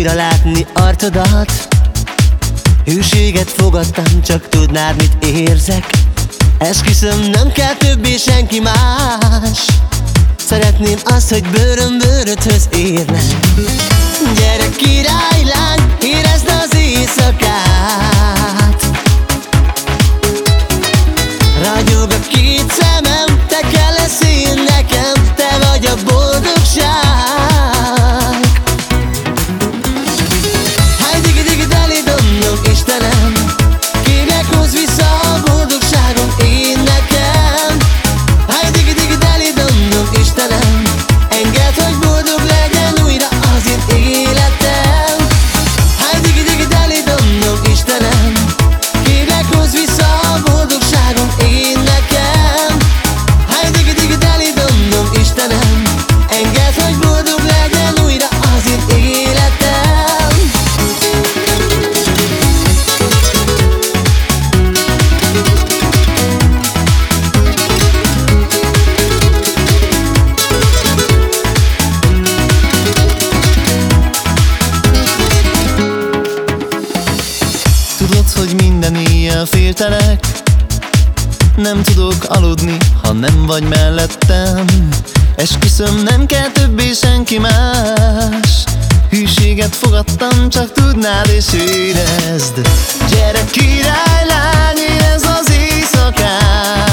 újra látni arcodat. Hűséget fogadtam, csak tudnád, mit érzek. Esküszöm, nem kell többé senki más. Szeretném azt, hogy bőröm bőrödhöz érne. Gyere királylány, érezd az éjszakát. Ragyog a két szemem, te kell leszél nekem, te vagy a boldogság. Háj digi deli dom-dom, Istenem, kérlek, hozz vissza a boldogságom én nekem. Háj digi deli dom-dom, Istenem, engedd, hogy boldog legyen újra az én életem. Háj digi deli dom-dom, Istenem, kérlek, hozz vissza a boldogságom én nekem. Háj digi deli dom-dom, Istenem, engedd, hogy boldog legyen újra az én életem. Tudod, hogy minden éjjel féltelek. Nem tudok aludni, ha nem vagy mellettem. Esküszöm, nem kell többé senki más. Hűséget fogadtam, csak tudnád és érezd. Gyere királylány, érezd az éjszakát.